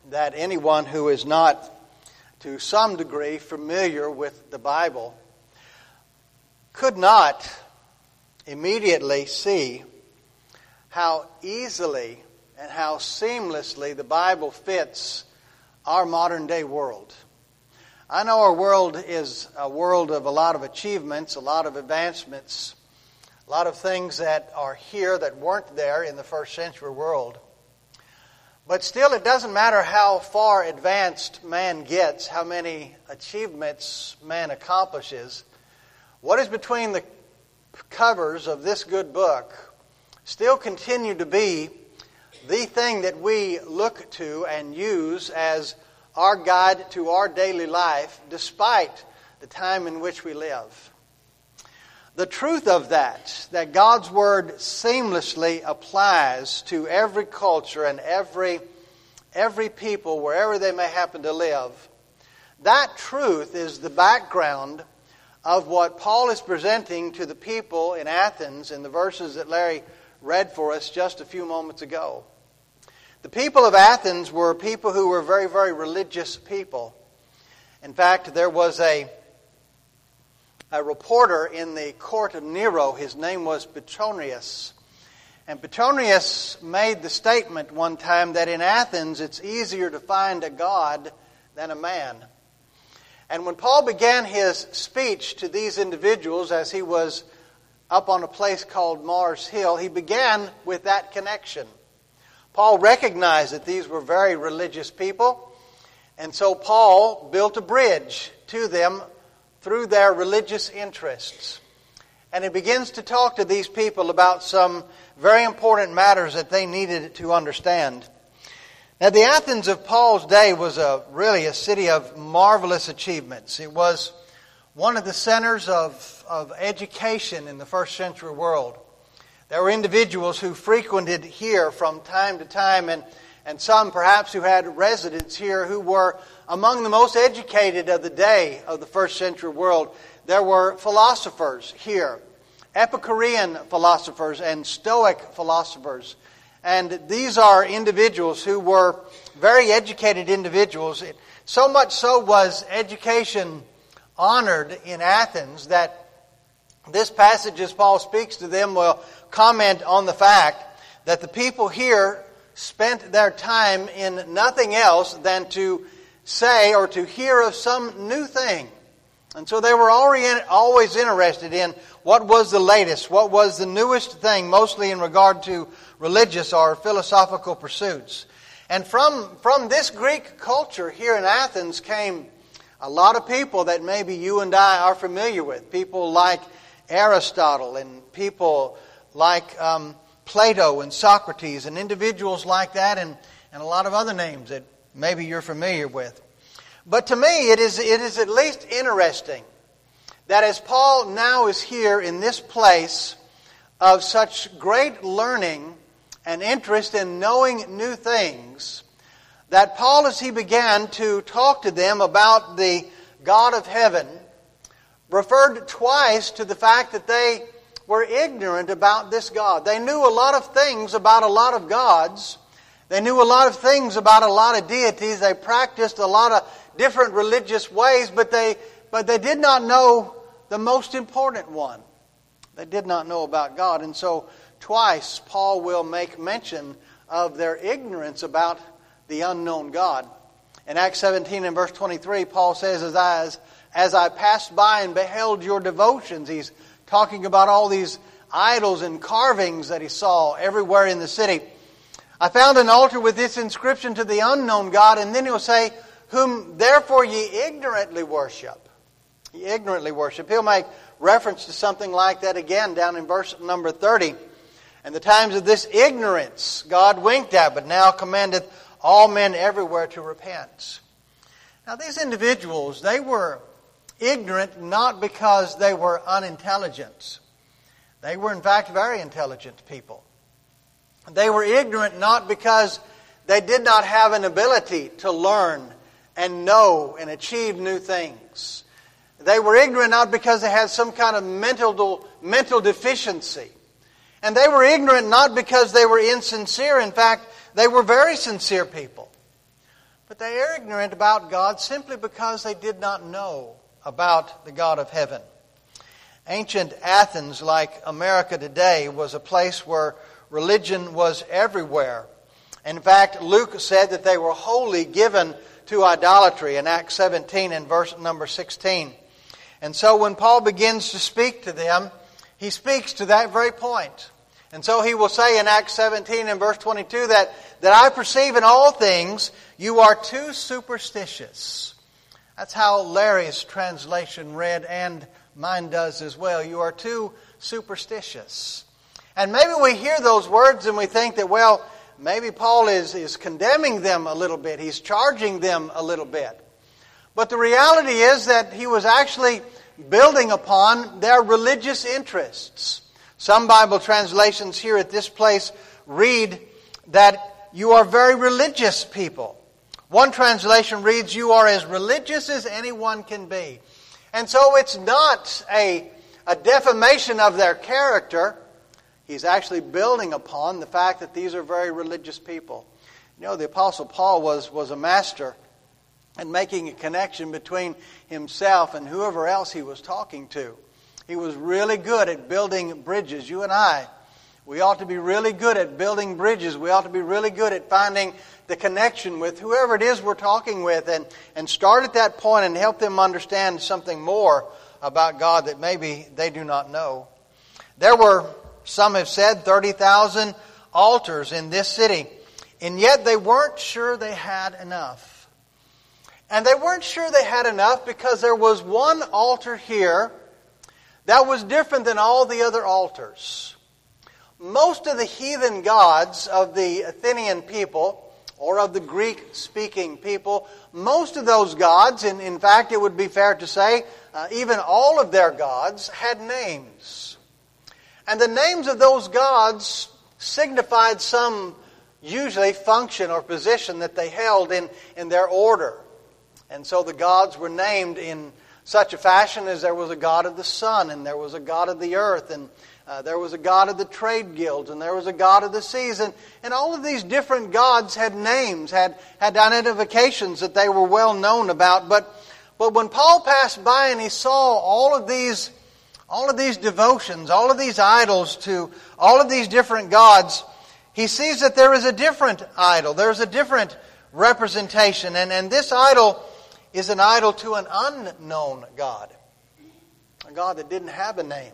that anyone who is not, to some degree, familiar with the Bible could not immediately see how easily and how seamlessly the Bible fits our modern day world. I know our world is a world of a lot of achievements, a lot of advancements, a lot of things that are here that weren't there in the first century world. But still, it doesn't matter how far advanced man gets, how many achievements man accomplishes. What is between the covers of this good book still continue to be the thing that we look to and use as our guide to our daily life, despite the time in which we live. The truth of that God's Word seamlessly applies to every culture and every people, wherever they may happen to live, that truth is the background of what Paul is presenting to the people in Athens in the verses that Larry read for us just a few moments ago. The people of Athens were people who were very, very religious people. In fact, there was a reporter in the court of Nero. His name was Petronius. And Petronius made the statement one time that in Athens it's easier to find a god than a man. And when Paul began his speech to these individuals as he was up on a place called Mars Hill, he began with that connection. Paul recognized that these were very religious people, and so Paul built a bridge to them through their religious interests. And he begins to talk to these people about some very important matters that they needed to understand. Now, the Athens of Paul's day was really a city of marvelous achievements. It was one of the centers of education in the first century world. There were individuals who frequented here from time to time, and some perhaps who had residence here who were among the most educated of the day of the first century world. There were philosophers here, Epicurean philosophers and Stoic philosophers. And these are individuals who were very educated individuals. So much so was education honored in Athens that this passage, as Paul speaks to them, will comment on the fact that the people here spent their time in nothing else than to say or to hear of some new thing. And so they were always interested in what was the latest, what was the newest thing, mostly in regard to religious or philosophical pursuits. And from this Greek culture here in Athens came a lot of people that maybe you and I are familiar with. People like Aristotle and people like Plato and Socrates and individuals like that and a lot of other names that maybe you're familiar with. But to me, it is at least interesting that as Paul now is here in this place of such great learning and interest in knowing new things, that Paul, as he began to talk to them about the God of heaven, referred twice to the fact that they were ignorant about this God. They knew a lot of things about a lot of gods. They knew a lot of things about a lot of deities. They practiced a lot of different religious ways, but they did not know the most important one. They did not know about God. And so twice Paul will make mention of their ignorance about the unknown God. In Acts 17 and verse 23, Paul says, as I passed by and beheld your devotions, he's talking about all these idols and carvings that he saw everywhere in the city. I found an altar with this inscription to the unknown God, and then he'll say, whom therefore ye ignorantly worship. Ye ignorantly worship. He'll make reference to something like that again down in verse number 30. And the times of this ignorance God winked at, but now commandeth all men everywhere to repent. Now these individuals, they were ignorant not because they were unintelligent. They were in fact very intelligent people. They were ignorant not because they did not have an ability to learn and know and achieve new things. They were ignorant not because they had some kind of mental deficiency. And they were ignorant not because they were insincere. In fact, they were very sincere people. But they are ignorant about God simply because they did not know about the God of heaven. Ancient Athens, like America today, was a place where religion was everywhere. In fact, Luke said that they were wholly given to idolatry in Acts 17 and verse number 16. And so when Paul begins to speak to them, he speaks to that very point. And so he will say in Acts 17 and verse 22 that I perceive in all things you are too superstitious. That's how Larry's translation read, and mine does as well. You are too superstitious. And maybe we hear those words and we think that, well, maybe Paul is condemning them a little bit. He's charging them a little bit. But the reality is that he was actually building upon their religious interests. Some Bible translations here at this place read that you are very religious people. One translation reads, you are as religious as anyone can be. And so it's not a defamation of their character. He's actually building upon the fact that these are very religious people. You know, the Apostle Paul was a master in making a connection between himself and whoever else he was talking to. He was really good at building bridges. You and I, we ought to be really good at building bridges. We ought to be really good at finding the connection with whoever it is we're talking with and start at that point and help them understand something more about God that maybe they do not know. There were, some have said, 30,000 altars in this city, and yet they weren't sure they had enough. And they weren't sure they had enough because there was one altar here that was different than all the other altars. Most of the heathen gods of the Athenian people, or of the Greek-speaking people, most of those gods, and in fact it would be fair to say, even all of their gods, had names. And the names of those gods signified some, usually, function or position that they held in their order. And so the gods were named in such a fashion as there was a god of the sun, and there was a god of the earth, and there was a god of the trade guilds, and there was a god of the seas. And all of these different gods had names, had identifications that they were well known about. But when Paul passed by and he saw all of these devotions, all of these idols to all of these different gods, he sees that there is a different idol. There's a different representation. And this idol is an idol to an unknown God. A God that didn't have a name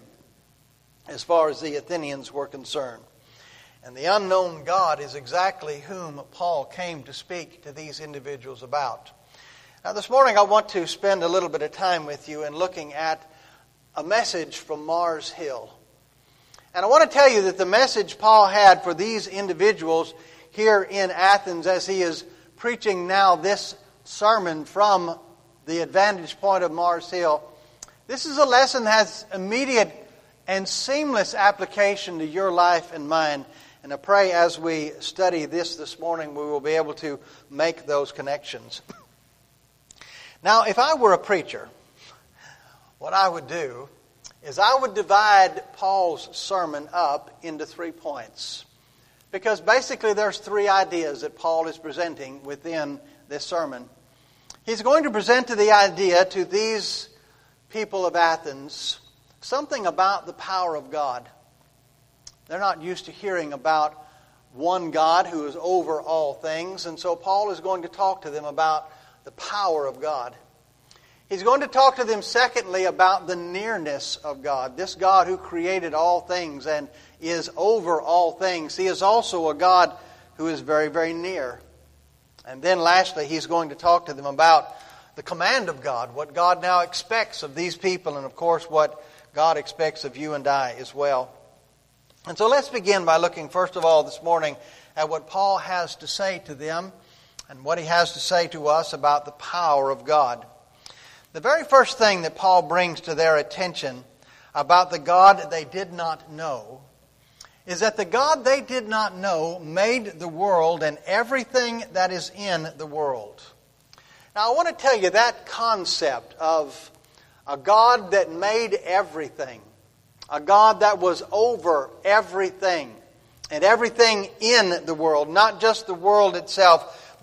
as far as the Athenians were concerned. And the unknown God is exactly whom Paul came to speak to these individuals about. Now this morning I want to spend a little bit of time with you in looking at a message from Mars Hill. And I want to tell you that the message Paul had for these individuals here in Athens as he is preaching now this sermon from the vantage point of Mars Hill, this is a lesson that has immediate and seamless application to your life and mine. And I pray as we study this morning, we will be able to make those connections. Now, if I were a preacher, what I would do is I would divide Paul's sermon up into 3 points. Because basically there's 3 ideas that Paul is presenting within this sermon. He's going to present the idea to these people of Athens something about the power of God. They're not used to hearing about one God who is over all things, and so Paul is going to talk to them about the power of God. He's going to talk to them, secondly, about the nearness of God. This God who created all things and is over all things. He is also a God who is very, very near. And then lastly, he's going to talk to them about the command of God, what God now expects of these people, and of course what God expects of you and I as well. And so let's begin by looking first of all this morning at what Paul has to say to them and what he has to say to us about the power of God. The very first thing that Paul brings to their attention about the God they did not know is that the God they did not know made the world and everything that is in the world. Now I want to tell you that concept of a God that made everything, a God that was over everything and everything in the world, not just the world itself,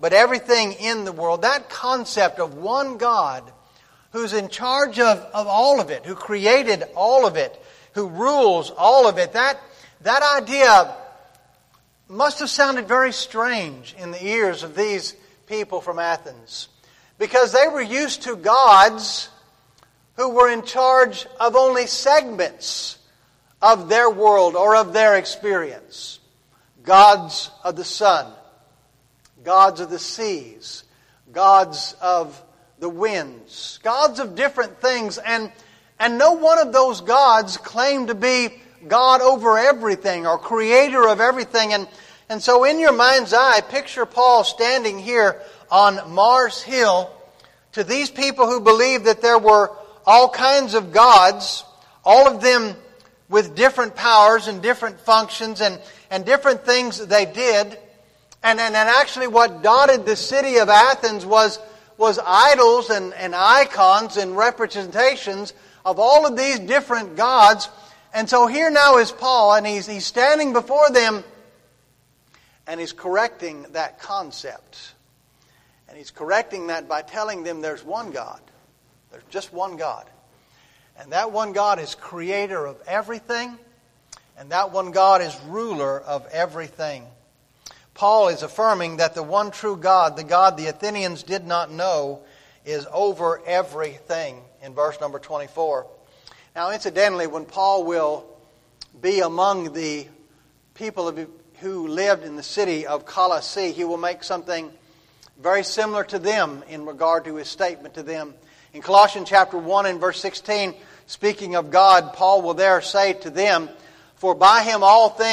but everything in the world. That concept of one God who's in charge of all of it, who created all of it, who rules all of it, that idea must have sounded very strange in the ears of these people from Athens, because they were used to gods who were in charge of only segments of their world or of their experience. Gods of the sun, gods of the seas, gods of the winds, gods of different things, and no one of those gods claimed to be God over everything or creator of everything. And so in your mind's eye, picture Paul standing here on Mars Hill to these people who believed that there were all kinds of gods, all of them with different powers and different functions and different things that they did. And actually what dotted the city of Athens was idols and icons and representations of all of these different gods. And so here now is Paul, and he's standing before them, and he's correcting that concept. And he's correcting that by telling them there's one God. There's just one God. And that one God is creator of everything, and that one God is ruler of everything. Paul is affirming that the one true God, the God the Athenians did not know, is over everything in verse number 24. Now, incidentally, when Paul will be among the people who lived in the city of Colossae, he will make something very similar to them in regard to his statement to them. In Colossians chapter 1 and verse 16, speaking of God, Paul will there say to them, For by him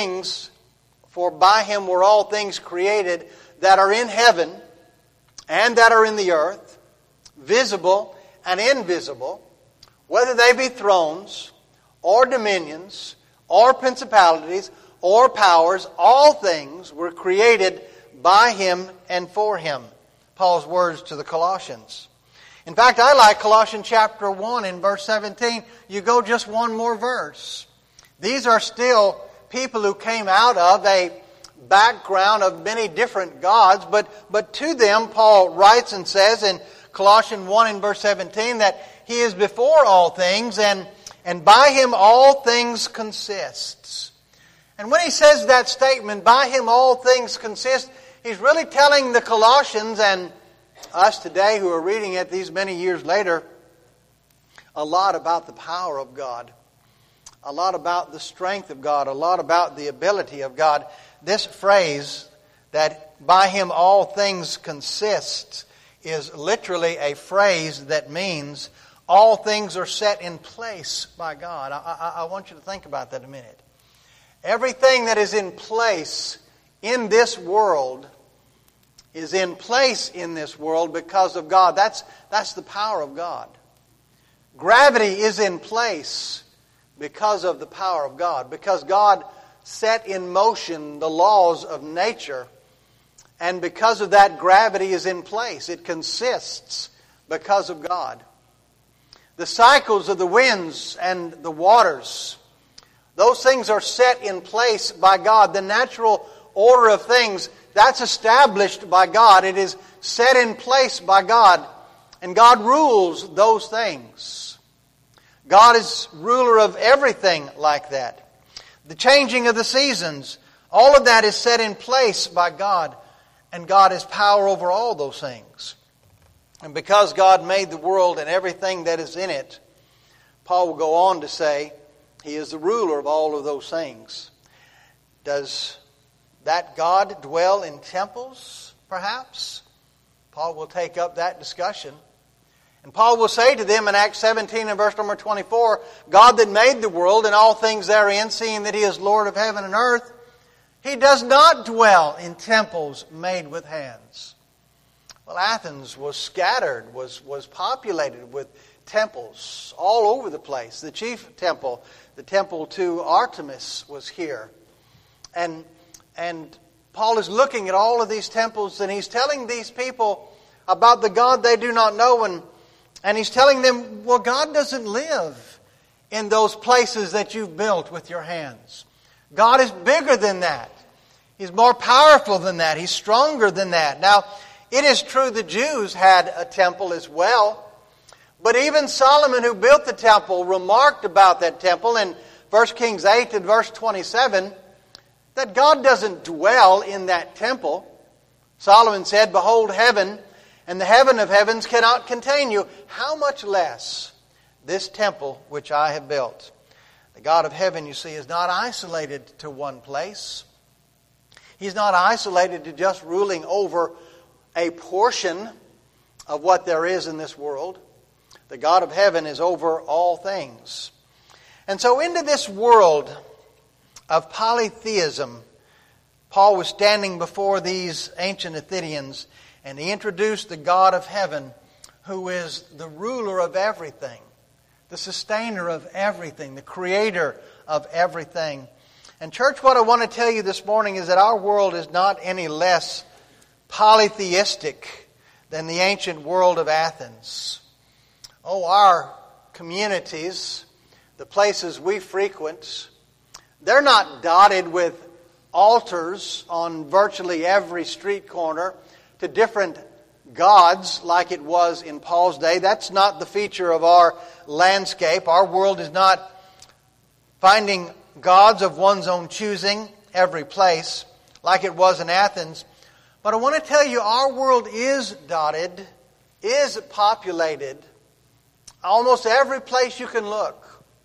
were all things created that are in heaven and that are in the earth, visible and invisible, whether they be thrones or dominions or principalities or powers, all things were created by him and for him. Paul's words to the Colossians. In fact, I like Colossians chapter 1 and verse 17. You go just one more verse. These are still people who came out of a background of many different gods, but to them Paul writes and says in Colossians 1 and verse 17 that he is before all things, and by him all things consist. And when he says that statement, by him all things consist, he's really telling the Colossians and us today who are reading it these many years later a lot about the power of God, a lot about the strength of God, a lot about the ability of God. This phrase that by him all things consist is literally a phrase that means all things are set in place by God. I want you to think about that a minute. Everything that is in place in this world is in place in this world because of God. That's the power of God. Gravity is in place because of the power of God. Because God set in motion the laws of nature. And because of that, gravity is in place. It consists because of God. The cycles of the winds and the waters, those things are set in place by God. The natural order of things, that's established by God. It is set in place by God. And God rules those things. God is ruler of everything like that. The changing of the seasons, all of that is set in place by God. And God has power over all those things. And because God made the world and everything that is in it, Paul will go on to say, He is the ruler of all of those things. Does that God dwell in temples, perhaps? Paul will take up that discussion. And Paul will say to them in Acts 17 and verse number 24, God that made the world and all things therein, seeing that He is Lord of heaven and earth, He does not dwell in temples made with hands. Well, Athens was scattered, was populated with temples all over the place. The chief temple, the temple to Artemis, was here. And Paul is looking at all of these temples, and he's telling these people about the God they do not know. And he's telling them, well, God doesn't live in those places that you've built with your hands. God is bigger than that. He's more powerful than that. He's stronger than that. Now, It is true the Jews had a temple as well. But even Solomon, who built the temple, remarked about that temple in 1 Kings 8 and verse 27 that God doesn't dwell in that temple. Solomon said, "Behold, heaven and the heaven of heavens cannot contain you. How much less this temple which I have built?" The God of heaven, you see, is not isolated to one place. He's not isolated to just ruling over a portion of what there is in this world. The God of heaven is over all things. And so into this world of polytheism, Paul was standing before these ancient Athenians, and he introduced the God of heaven, who is the ruler of everything, the sustainer of everything, the creator of everything. And church, what I want to tell you this morning is that our world is not any less polytheistic than the ancient world of Athens. Oh, our communities, the places we frequent, they're not dotted with altars on virtually every street corner to different gods like it was in Paul's day. That's not the feature of our landscape. Our world is not finding gods of one's own choosing every place like it was in Athens. But I want to tell you, our world is dotted, is populated, almost every place you can look,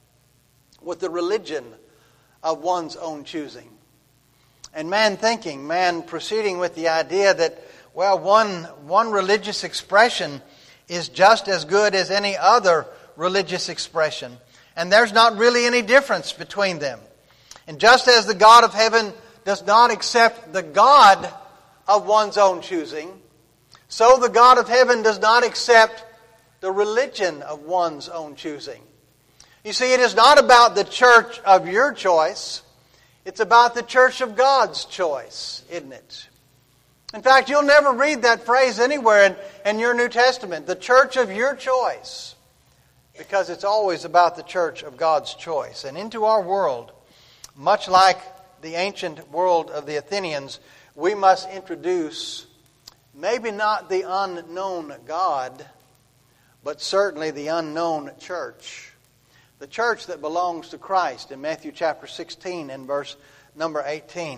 with the religion of one's own choosing. And man proceeding with the idea that, well, one religious expression is just as good as any other religious expression. And there's not really any difference between them. And just as the God of heaven does not accept the God of one's own choosing, so the God of heaven does not accept the religion of one's own choosing. You see, it is not about the church of your choice. It's about the church of God's choice, isn't it? In fact, you'll never read that phrase anywhere in your New Testament, the church of your choice, because it's always about the church of God's choice. And into our world, much like the ancient world of the Athenians, we must introduce maybe not the unknown God, but certainly the unknown church. The church that belongs to Christ in Matthew chapter 16 and verse number 18.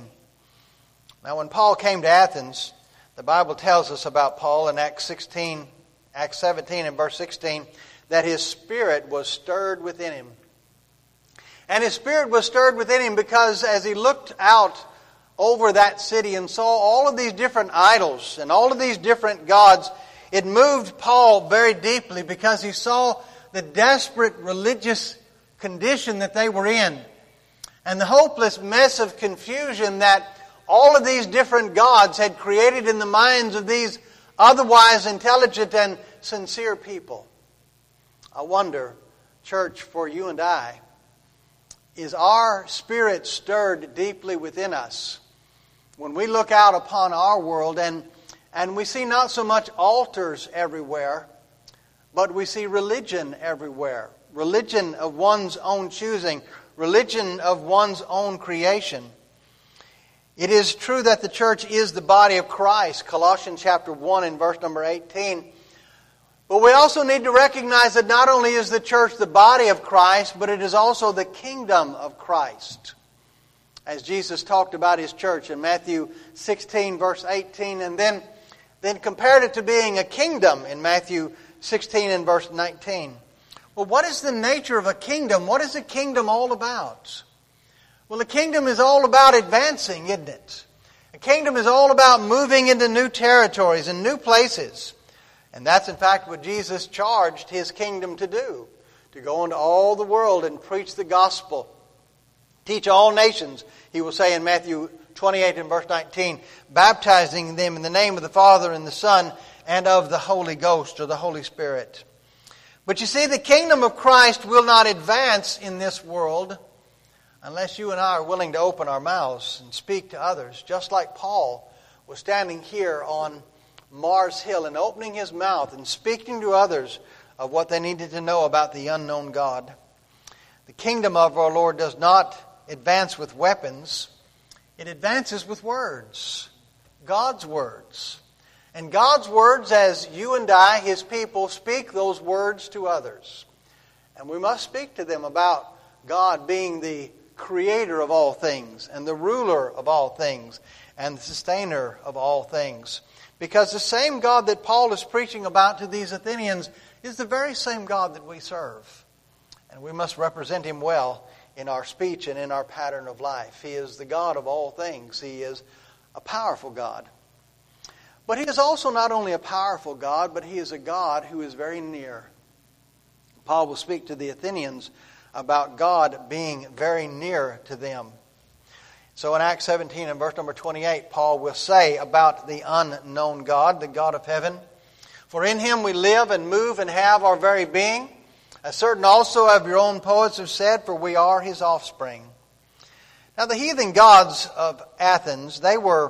Now when Paul came to Athens, the Bible tells us about Paul in Acts 17 and verse 16, that his spirit was stirred within him. And his spirit was stirred within him because as he looked out over that city and saw all of these different idols and all of these different gods, it moved Paul very deeply because he saw the desperate religious condition that they were in and the hopeless mess of confusion that all of these different gods had created in the minds of these otherwise intelligent and sincere people. I wonder, church, for you and I, is our spirit stirred deeply within us when we look out upon our world and we see not so much altars everywhere, but we see religion everywhere. Religion of one's own choosing. Religion of one's own creation. It is true that the church is the body of Christ. Colossians chapter 1 and verse number 18. But we also need to recognize that not only is the church the body of Christ, but it is also the kingdom of Christ. As Jesus talked about His church in Matthew 16 verse 18 and then compared it to being a kingdom in Matthew 16 and verse 19. Well, what is the nature of a kingdom? What is a kingdom all about? Well, a kingdom is all about advancing, isn't it? A kingdom is all about moving into new territories and new places. And that's in fact what Jesus charged His kingdom to do. To go into all the world and preach the gospel. Teach all nations, He will say in Matthew 28 and verse 19, baptizing them in the name of the Father and the Son and of the Holy Ghost or the Holy Spirit. But you see, the kingdom of Christ will not advance in this world unless you and I are willing to open our mouths and speak to others, just like Paul was standing here on Mars Hill and opening his mouth and speaking to others of what they needed to know about the unknown God. The kingdom of our Lord does not advance with weapons. It advances with words. God's words. And God's words, as you and I, His people, speak those words to others. And we must speak to them about God being the creator of all things, and the ruler of all things, and the sustainer of all things. Because the same God that Paul is preaching about to these Athenians is the very same God that we serve. And we must represent Him well in our speech and in our pattern of life. He is the God of all things. He is a powerful God. But He is also not only a powerful God, but He is a God who is very near. Paul will speak to the Athenians about God being very near to them. So in Acts 17 and verse number 28, Paul will say about the unknown God, the God of heaven, "For in Him we live and move and have our very being, as certain also of your own poets have said, for we are His offspring." Now the heathen gods of Athens, they were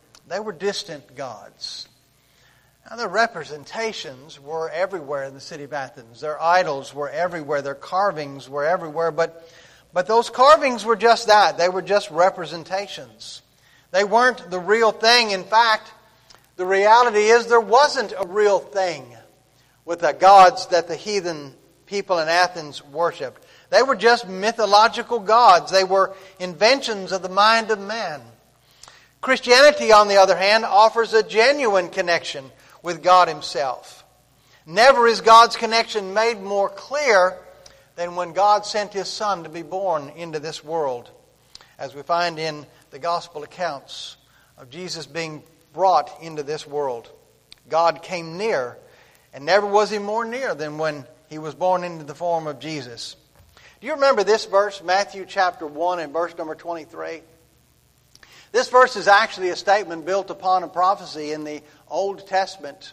distant gods. Now their representations were everywhere in the city of Athens. Their idols were everywhere. Their carvings were everywhere. But those carvings were just that. They were just representations. They weren't the real thing. In fact, the reality is there wasn't a real thing with the gods that the heathen people in Athens worshipped. They were just mythological gods. They were inventions of the mind of man. Christianity, on the other hand, offers a genuine connection with God Himself. Never is God's connection made more clear than when God sent His Son to be born into this world, as we find in the gospel accounts of Jesus being brought into this world. God came near, and never was He more near than when He was born into the form of Jesus. Do you remember this verse, Matthew chapter 1 and verse number 23? This verse is actually a statement built upon a prophecy in the Old Testament,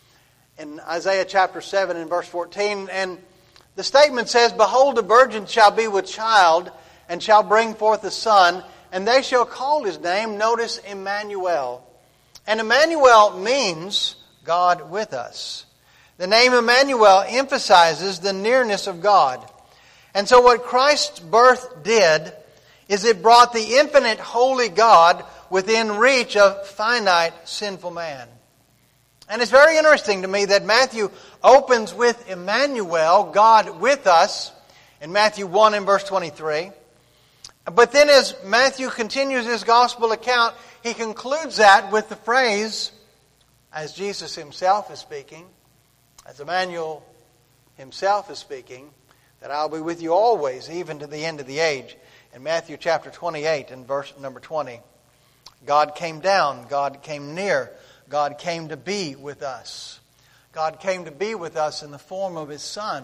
in Isaiah chapter 7 and verse 14. And the statement says, "Behold, a virgin shall be with child, and shall bring forth a son, and they shall call His name," notice, Emmanuel. And Emmanuel means God with us. The name Emmanuel emphasizes the nearness of God. And so what Christ's birth did is it brought the infinite holy God within reach of finite sinful man. And it's very interesting to me that Matthew opens with Emmanuel, God with us, in Matthew 1 and verse 23. But then as Matthew continues his gospel account, he concludes that with the phrase, as Jesus Himself is speaking, as Emmanuel Himself is speaking, that I'll be with you always, even to the end of the age. In Matthew chapter 28 and verse number 20. God came down, God came near, God came to be with us. God came to be with us in the form of His Son.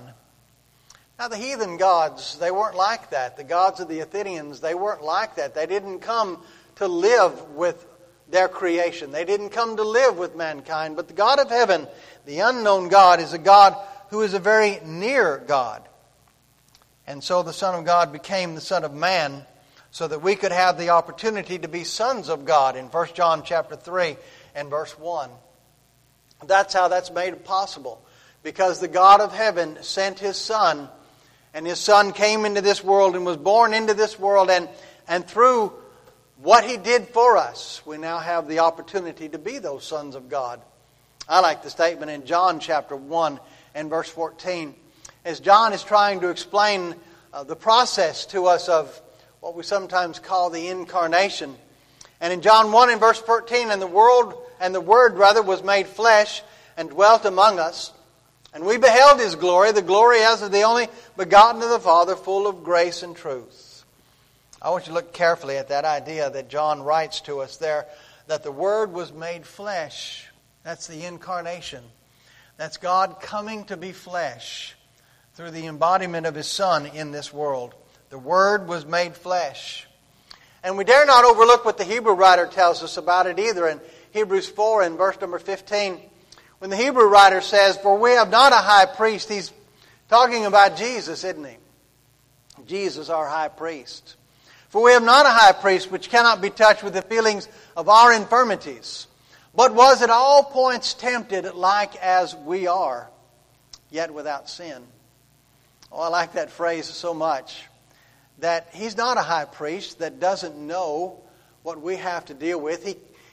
Now the heathen gods, they weren't like that. The gods of the Athenians, they weren't like that. They didn't come to live with their creation. They didn't come to live with mankind. But the God of heaven, the unknown God, is a God who is a very near God. And so the Son of God became the Son of Man so that we could have the opportunity to be sons of God in 1 John chapter 3 and verse 1. That's how that's made possible. Because the God of heaven sent His Son, and His Son came into this world and was born into this world, and through what He did for us, we now have the opportunity to be those sons of God. I like the statement in John chapter 1 and verse 14. As John is trying to explain the process to us of what we sometimes call the incarnation. And in John 1 and verse 14, "And the Word was made flesh and dwelt among us. And we beheld His glory, the glory as of the only begotten of the Father, full of grace and truth." I want you to look carefully at that idea that John writes to us there, that the Word was made flesh. That's the incarnation. That's God coming to be flesh through the embodiment of His Son in this world. The Word was made flesh. And we dare not overlook what the Hebrew writer tells us about it either. In Hebrews 4 and verse number 15, when the Hebrew writer says, "For we have not a high priest," he's talking about Jesus, isn't he? Jesus, our high priest. "For we have not a high priest which cannot be touched with the feelings of our infirmities, but was at all points tempted like as we are, yet without sin." Oh, I like that phrase so much. That He's not a high priest that doesn't know what we have to deal with. He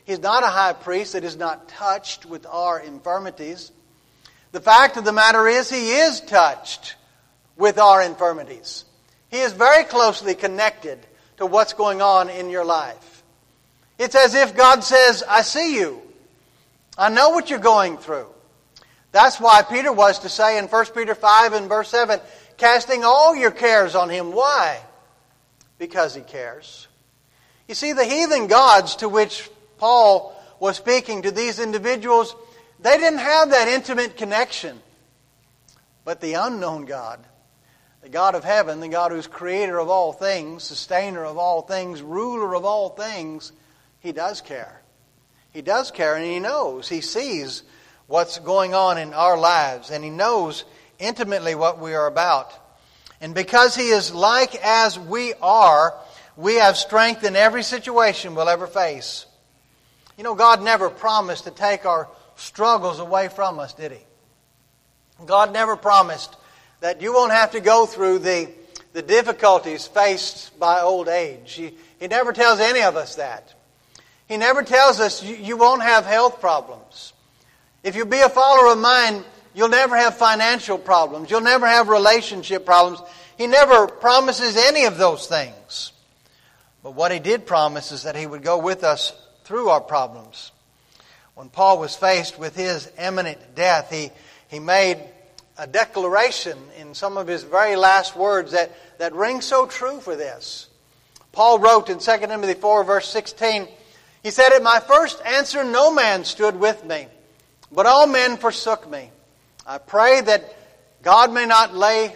He's not a high priest that is not touched with our infirmities. The fact of the matter is, He is touched with our infirmities. He is very closely connected to what's going on in your life. It's as if God says, I see you. I know what you're going through. That's why Peter was to say in 1 Peter 5 and verse 7, casting all your cares on Him. Why? Because He cares. You see, the heathen gods to which Paul was speaking to these individuals, they didn't have that intimate connection. But the unknown God, the God of heaven, the God who's creator of all things, sustainer of all things, ruler of all things, He does care. He does care, and He knows. He sees what's going on in our lives, and He knows intimately what we are about. And because He is like as we are, we have strength in every situation we'll ever face. You know, God never promised to take our struggles away from us, did He? God never promised that you won't have to go through the difficulties faced by old age. He never tells any of us that. He never tells us you won't have health problems. If you be a follower of mine, you'll never have financial problems. You'll never have relationship problems. He never promises any of those things. But what He did promise is that He would go with us through our problems. When Paul was faced with his imminent death, he made a declaration in some of his very last words that ring so true for this. Paul wrote in 2 Timothy 4 verse 16, he said, at my first answer no man stood with me, but all men forsook me. I pray that God may not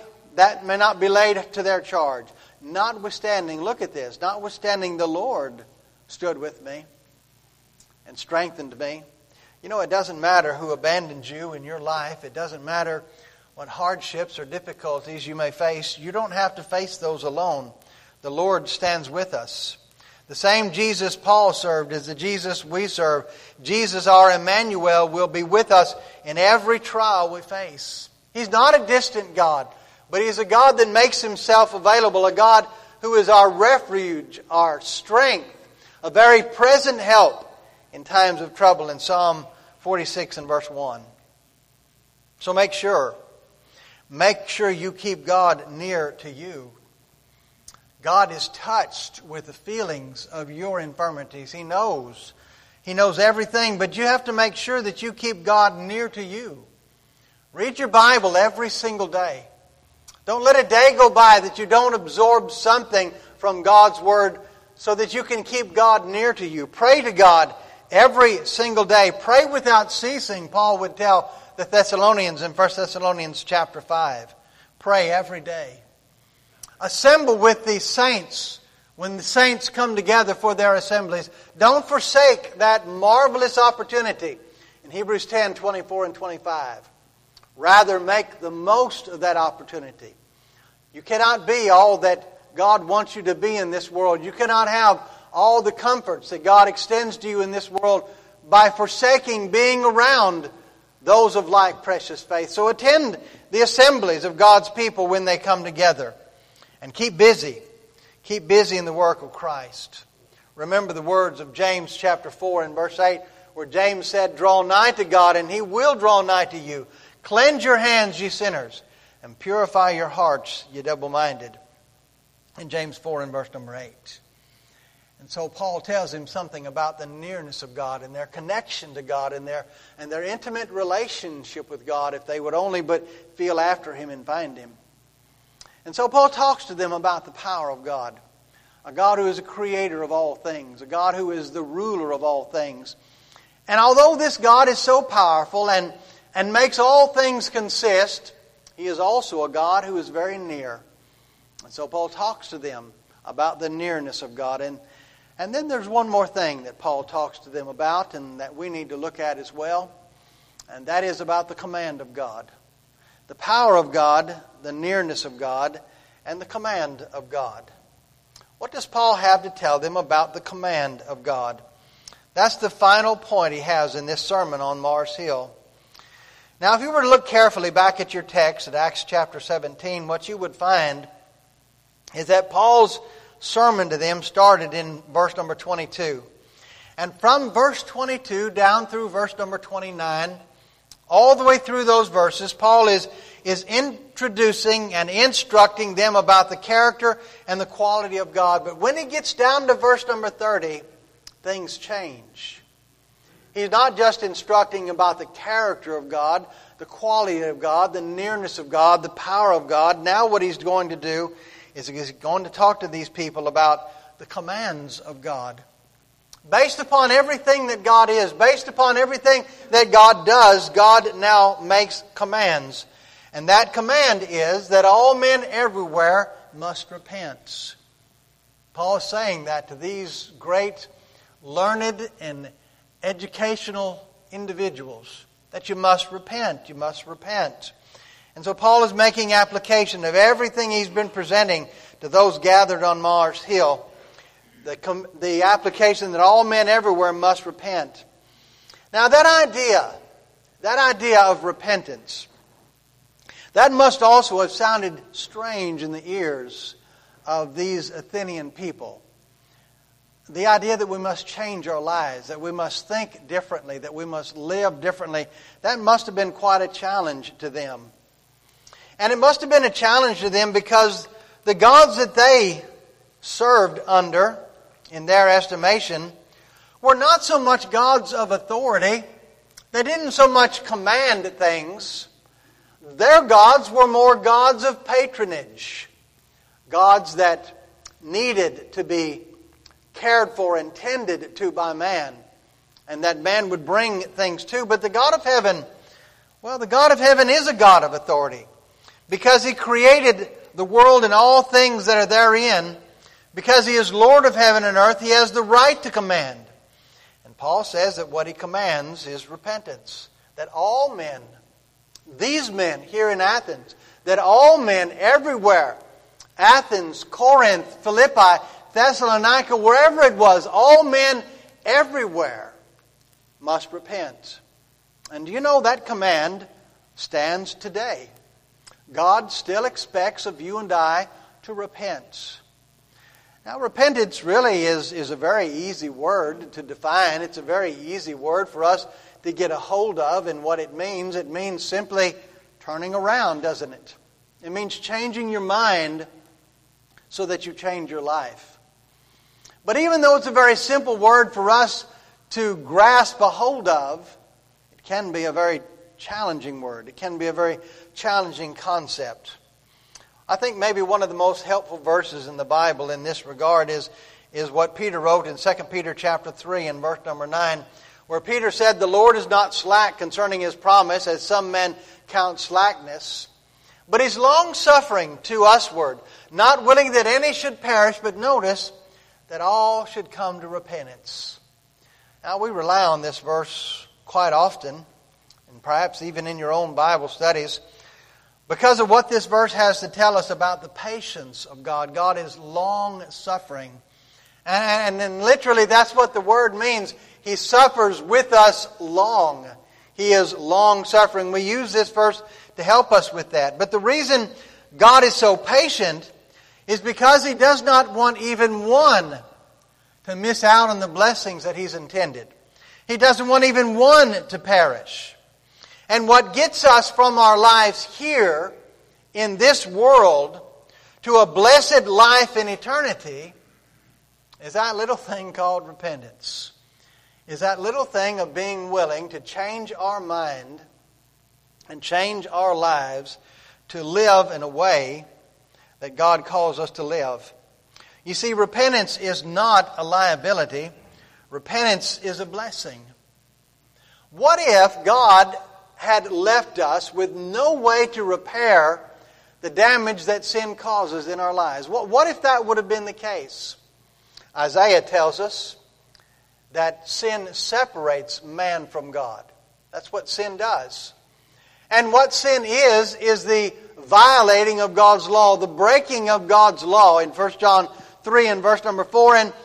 be laid to their charge. Notwithstanding, look at this, notwithstanding the Lord stood with me and strengthened me. You know, it doesn't matter who abandons you in your life. It doesn't matter what hardships or difficulties you may face. You don't have to face those alone. The Lord stands with us. The same Jesus Paul served is the Jesus we serve. Jesus, our Emmanuel, will be with us in every trial we face. He's not a distant God, but He's a God that makes Himself available, a God who is our refuge, our strength, a very present help in times of trouble in Psalm 46 and verse 1. So make sure you keep God near to you. God is touched with the feelings of your infirmities. He knows everything, but you have to make sure that you keep God near to you. Read your Bible every single day. Don't let a day go by that you don't absorb something from God's Word so that you can keep God near to you. Pray to God every single day. Pray without ceasing, Paul would tell the Thessalonians in 1 Thessalonians chapter 5. Pray every day. Assemble with the saints when the saints come together for their assemblies. Don't forsake that marvelous opportunity in Hebrews 10, 24 and 25. Rather, make the most of that opportunity. You cannot be all that God wants you to be in this world. You cannot have all the comforts that God extends to you in this world by forsaking being around those of like precious faith. So attend the assemblies of God's people when they come together. And keep busy. Keep busy in the work of Christ. Remember the words of James chapter 4 and verse 8, where James said, draw nigh to God, and He will draw nigh to you. Cleanse your hands, ye sinners, and purify your hearts, ye double-minded. In James 4 and verse number 8. And so Paul tells him something about the nearness of God and their connection to God and their intimate relationship with God if they would only but feel after Him and find Him. And so Paul talks to them about the power of God. A God who is a creator of all things. A God who is the ruler of all things. And although this God is so powerful and makes all things consist, He is also a God who is very near. And so Paul talks to them about the nearness of God. And then there's one more thing that Paul talks to them about and that we need to look at as well. And that is about the command of God. The power of God, the nearness of God, and the command of God. What does Paul have to tell them about the command of God? That's the final point he has in this sermon on Mars Hill. Now, if you were to look carefully back at your text at Acts chapter 17, what you would find is that Paul's sermon to them started in verse number 22. And from verse 22 down through verse number 29, all the way through those verses, Paul is introducing and instructing them about the character and the quality of God. But when he gets down to verse number 30, things change. He's not just instructing about the character of God, the quality of God, the nearness of God, the power of God. Now what he's going to do is he's going to talk to these people about the commands of God. Based upon everything that God is, based upon everything that God does, God now makes commands. And that command is that all men everywhere must repent. Paul is saying that to these great, learned, and educational individuals, that you must repent, you must repent. And so Paul is making application of everything he's been presenting to those gathered on Mars Hill. The application that all men everywhere must repent. Now that idea of repentance, that must also have sounded strange in the ears of these Athenian people. The idea that we must change our lives, that we must think differently, that we must live differently, that must have been quite a challenge to them. And it must have been a challenge to them because the gods that they served under, in their estimation, were not so much gods of authority. They didn't so much command things. Their gods were more gods of patronage. Gods that needed to be cared for and tended to by man. And that man would bring things to. But the God of heaven, well, the God of heaven is a God of authority. Because He created the world and all things that are therein. Because He is Lord of heaven and earth, He has the right to command. And Paul says that what He commands is repentance. That all men, these men here in Athens, that all men everywhere, Athens, Corinth, Philippi, Thessalonica, wherever it was, all men everywhere must repent. And you know that command stands today. God still expects of you and I to repent. Now, repentance really is a very easy word to define. It's a very easy word for us to get a hold of in what it means. It means simply turning around, doesn't it? It means changing your mind so that you change your life. But even though it's a very simple word for us to grasp a hold of, it can be a very challenging word. It can be a very challenging concept. I think maybe one of the most helpful verses in the Bible in this regard is what Peter wrote in 2 Peter chapter 3 and verse number 9, where Peter said, "The Lord is not slack concerning His promise, as some men count slackness, but He's long-suffering to usward, not willing that any should perish," but notice, "that all should come to repentance." Now, we rely on this verse quite often, and perhaps even in your own Bible studies, because of what this verse has to tell us about the patience of God. God is long-suffering. And then literally that's what the word means. He suffers with us long. He is long-suffering. We use this verse to help us with that. But the reason God is so patient is because He does not want even one to miss out on the blessings that He's intended. He doesn't want even one to perish. And what gets us from our lives here in this world to a blessed life in eternity is that little thing called repentance. Is that little thing of being willing to change our mind and change our lives to live in a way that God calls us to live. You see, repentance is not a liability. Repentance is a blessing. What if God had left us with no way to repair the damage that sin causes in our lives? What if that would have been the case? Isaiah tells us that sin separates man from God. That's what sin does. And what sin is the violating of God's law, the breaking of God's law in 1 John 3 and verse number 4. And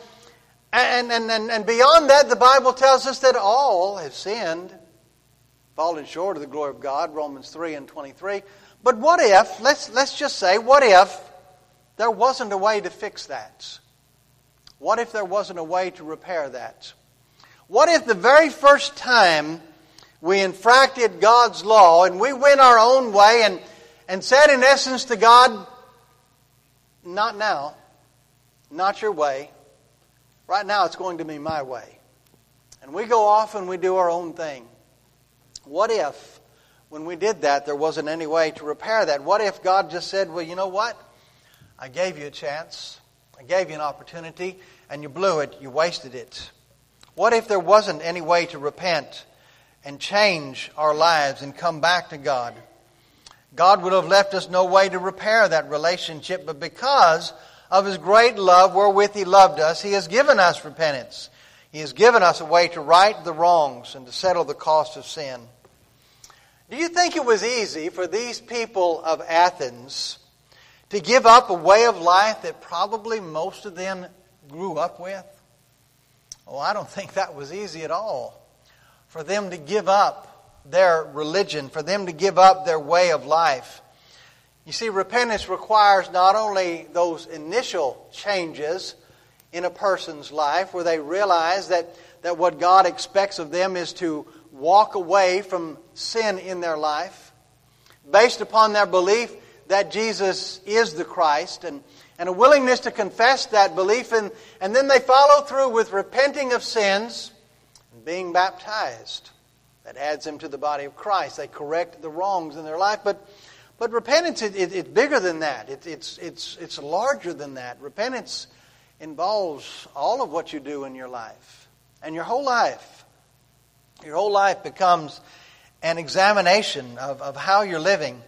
beyond that, the Bible tells us that all have sinned, fallen short of the glory of God, Romans 3 and 23. But what if, let's just say, what if there wasn't a way to fix that? What if there wasn't a way to repair that? What if the very first time we infracted God's law and we went our own way and said in essence to God, not now, not your way. Right now it's going to be my way. And we go off and we do our own thing. What if, when we did that, there wasn't any way to repair that? What if God just said, well, you know what? I gave you a chance. I gave you an opportunity, and you blew it. You wasted it. What if there wasn't any way to repent and change our lives and come back to God? God would have left us no way to repair that relationship, but because of His great love wherewith He loved us, He has given us repentance. He has given us a way to right the wrongs and to settle the cost of sin. Do you think it was easy for these people of Athens to give up a way of life that probably most of them grew up with? Oh, I don't think that was easy at all. For them to give up their religion, for them to give up their way of life. You see, repentance requires not only those initial changes in a person's life where they realize that what God expects of them is to walk away from sin in their life based upon their belief that Jesus is the Christ and a willingness to confess that belief, and then they follow through with repenting of sins and being baptized. That adds them to the body of Christ. They correct the wrongs in their life. But repentance, it's bigger than that. It's larger than that. Repentance involves all of what you do in your life. And your whole life. Your whole life becomes an examination of how you're living.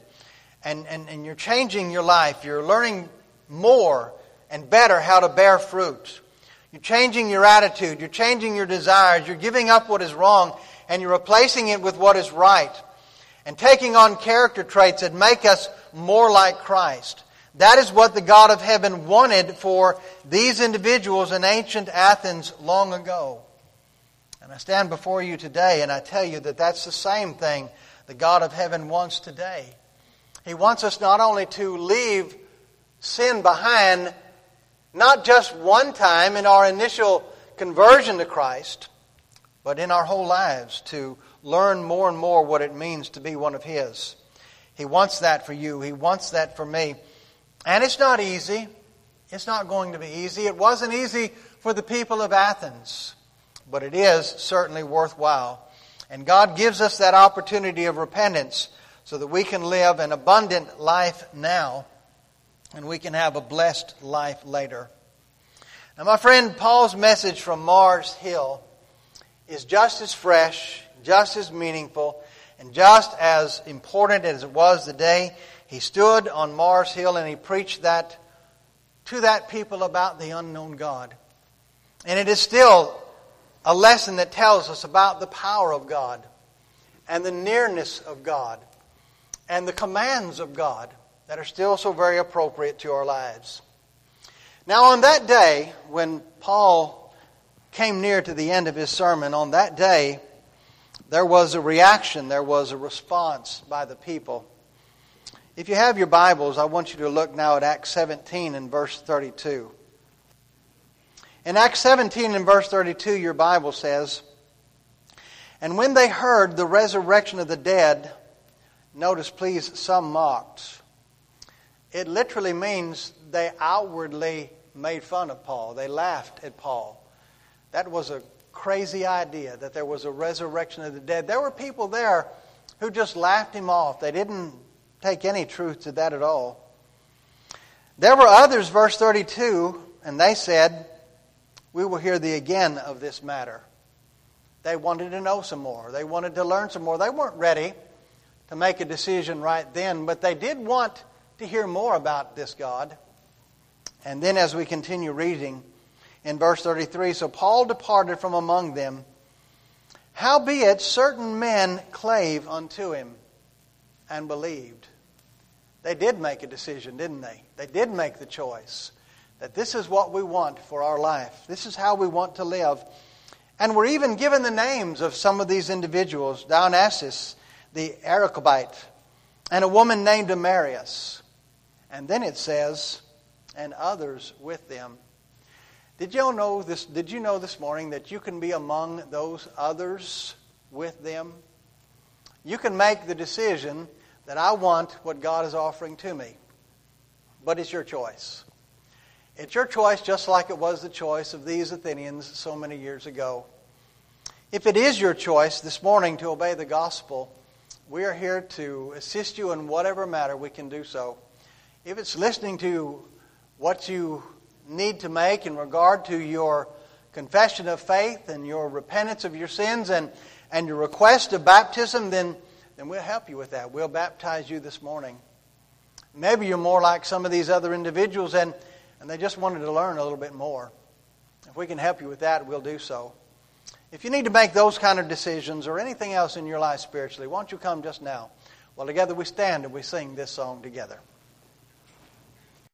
And you're changing your life. You're learning more and better how to bear fruit. You're changing your attitude. You're changing your desires. You're giving up what is wrong and you're replacing it with what is right. And taking on character traits that make us more like Christ. That is what the God of heaven wanted for these individuals in ancient Athens long ago. And I stand before you today and I tell you that that's the same thing the God of heaven wants today. He wants us not only to leave sin behind, not just one time in our initial conversion to Christ, but in our whole lives to learn more and more what it means to be one of His. He wants that for you. He wants that for me. And it's not easy. It's not going to be easy. It wasn't easy for the people of Athens. But it is certainly worthwhile. And God gives us that opportunity of repentance so that we can live an abundant life now and we can have a blessed life later. Now, my friend, Paul's message from Mars Hill is just as fresh, just as meaningful, and just as important as it was the day he stood on Mars Hill and he preached that to that people about the unknown God. And it is still a lesson that tells us about the power of God and the nearness of God and the commands of God that are still so very appropriate to our lives. Now, on that day, when Paul came near to the end of his sermon, on that day, there was a reaction, there was a response by the people. If you have your Bibles, I want you to look now at Acts 17 and verse 32. In Acts 17 and verse 32, your Bible says, "And when they heard the resurrection of the dead," notice please, some mocked. It literally means they outwardly made fun of Paul. They laughed at Paul. That was a crazy idea that there was a resurrection of the dead. There were people there who just laughed him off. They didn't take any truth to that at all. There were others, verse 32, and they said, "We will hear thee again of this matter." They wanted to know some more. They wanted to learn some more. They weren't ready to make a decision right then, but they did want to hear more about this God. And then as we continue reading, in verse 33, "So Paul departed from among them. Howbeit certain men clave unto him and believed." They did make a decision, didn't they? They did make the choice that this is what we want for our life. This is how we want to live. And we're even given the names of some of these individuals. Dionysius, the Areopagite, and a woman named Damaris. And then it says, "and others with them." Did you know this morning that you can be among those others with them? You can make the decision that I want what God is offering to me. But it's your choice. It's your choice just like it was the choice of these Athenians so many years ago. If it is your choice this morning to obey the gospel, we are here to assist you in whatever matter we can do so. If it's listening to what you need to make in regard to your confession of faith and your repentance of your sins and your request of baptism, then we'll help you with that. We'll baptize you this morning. Maybe you're more like some of these other individuals and they just wanted to learn a little bit more. If we can help you with that, we'll do so. If you need to make those kind of decisions or anything else in your life spiritually, why don't you come just now? Well, together we stand and we sing this song together.